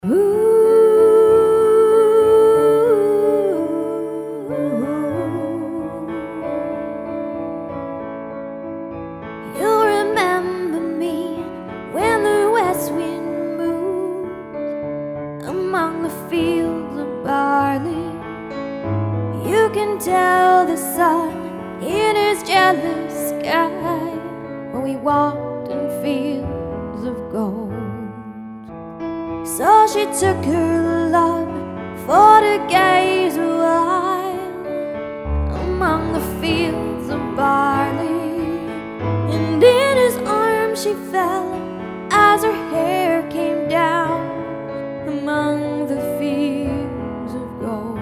Ooh, you'll remember me when the west wind moves among the fields of barley. You can tell the sun in his jealous sky when we walked in fields of gold. So she took her love for to gaze a while among the fields of barley, and in his arms she fell as her hair came down among the fields of gold.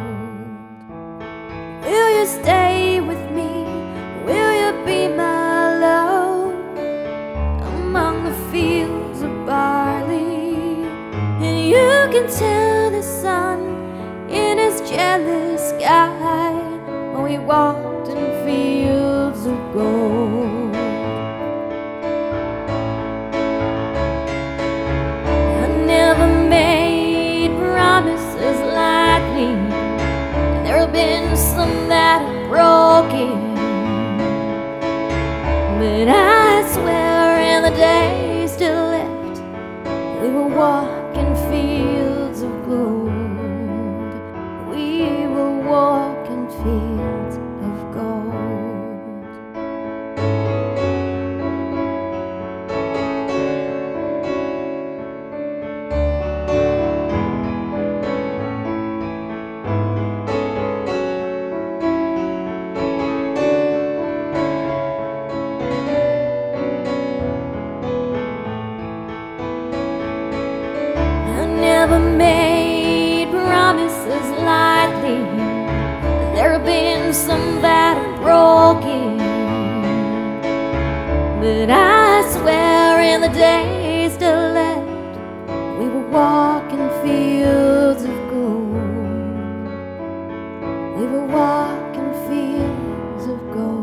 Will you stay with me? Will you be my love among the fields of barley? And you can tell the sun in his jealous sky when we walked in fields of gold. I never made promises lightly. There have been some that are broken, but I swear in the days still left we were walking fields of gold. We were walking fields of gold. Never made promises lightly. There have been some that are broken, but I swear in the days still left we were walking fields of gold. We were walking fields of gold.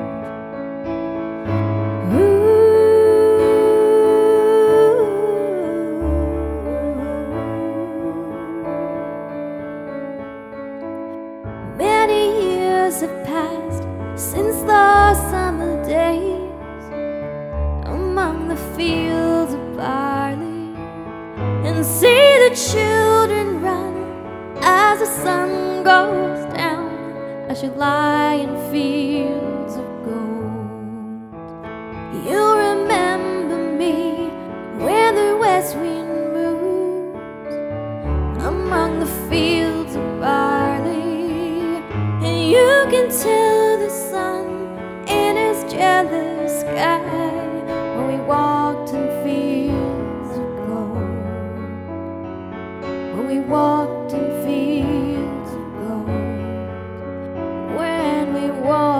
Many years have passed since those summer days among the fields of barley, and see the children run as the sun goes down. I should lie in fields of gold. You'll remember me when the west wind moves among the fields of barley. You can tell the sun in his jealous sky when we walked in fields of gold. When we walked in fields of gold. When we walked